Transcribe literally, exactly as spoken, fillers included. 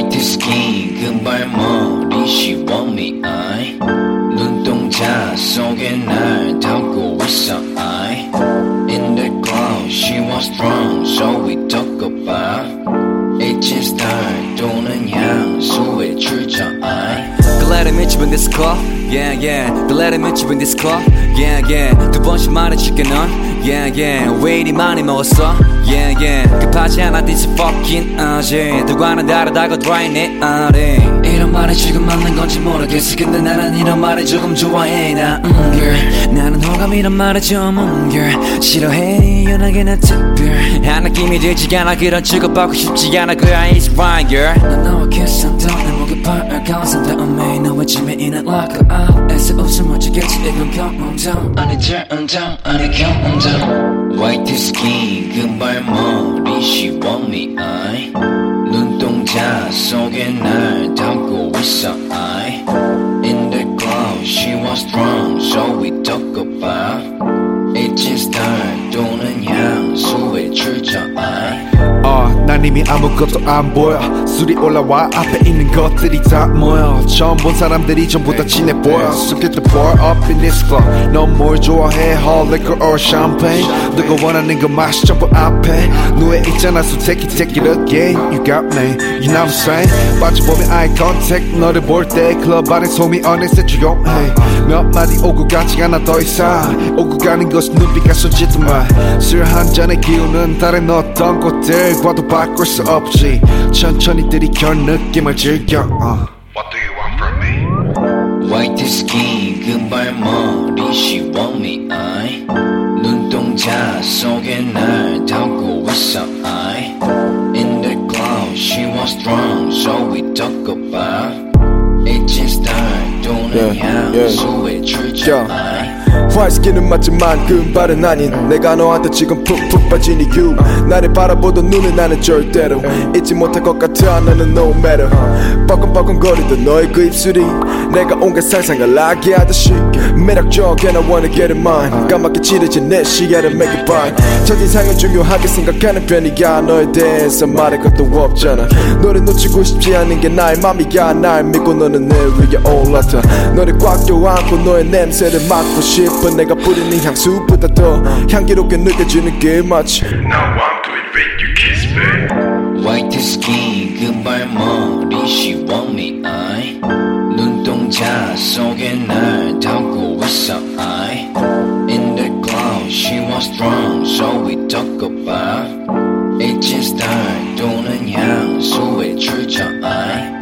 White skin 금발머리 she want me I 눈동자 속에 날 담고 있어 I In the cloud she was strong so we talk about Aging star 또는 향수의 출처 I Glad I met you in this club Yeah yeah Glad I met you in this club Yeah yeah 두 번씩 말해줄게 넌 Yeah yeah 왜 이리 많이 먹었어 Yeah yeah 급하지 않아 this fucking 어제 누구와는 다르다고 dry 내 아래 이런 말이 지금 맞는 건지 모르겠어 근데 나는 이런 말을 조금 좋아해 나 음, girl 나는 호감이란 말을 좀 음, girl 싫어해 연하게 나 특별 한 느낌이 들지가 않아 그런 취급받고 싶지 않아 그야 it's fine girl 난 너와 키스한다 내 목에 팔을 감싼 다음에 너와 집에 있는 lock up 애써 웃음을 주겠지 이건 경험담 아니 certain담 아니 경험담 White skin 금발머리 she want me I 눈동자 속에 날 담고 있어 I In the cloud she was strong so we talk about Aging star 또는 향수의 출처 I 어, 난 이미 아무것도 안 보여 술이 올라와 앞에 있는 것들이 다 모여 처음 본 사람들이 전부 다 친해 보여 So get the pour up in this club 넌 뭘 좋아해 hard liquor or champagne 너가 원하는 그 맛이 전부 앞에 누에 있잖아 So take it take it again You got me You know what I'm saying 빠져보면 eye contact 너를 볼 때 클럽 안에 소미 어느새 조용해 몇 마디 오고 가지 않아 더 이상 오고 가는 것은 눈빛과 손짓만 술 한 잔에 기우는 다른 어떤 꽃들과도 바꿀 수 없지 천천히 들이켜 느낌을 즐겨 uh. What do you want from me? White skin 금발머리 she want me I 눈동자 속에 날 담고 있어 I In the cloud she was strong so we talk about Aging star 또는 향수의 출처 I 화이트스킨은 맞지만 금발은 아닌 내가 너한테 지금 푹푹 빠진 이유 나를 바라보던 눈은 나는 절대로 잊지 못할 것 같아 나는 no matter 뻐끔뻐끔거리던 너의 그 입술이 내가 온갖 상상을 나게 하듯이 매력적인 I wanna get in mine 까맣게 칠해진 내 시야를 make it bright 첫인상을 중요하게 생각하는 편이야 너에 대해서 말할 것도 없잖아 너를 놓치고 싶지 않은 게 나의 맘이야 날 믿고 너는 내 위에 올라타 너를 꽉 껴안고 너의 냄새를 맡고 싶어 내가 뿌리는 향수보다 더 향기롭게 느껴지는 게 마치 Now I'm doing it, you kiss me. White skin 금발머리 she want me I 눈동자 속에 날 담고 있어 I In the cloud she was strong so we talk about Aging star 또는 향수의 출처 I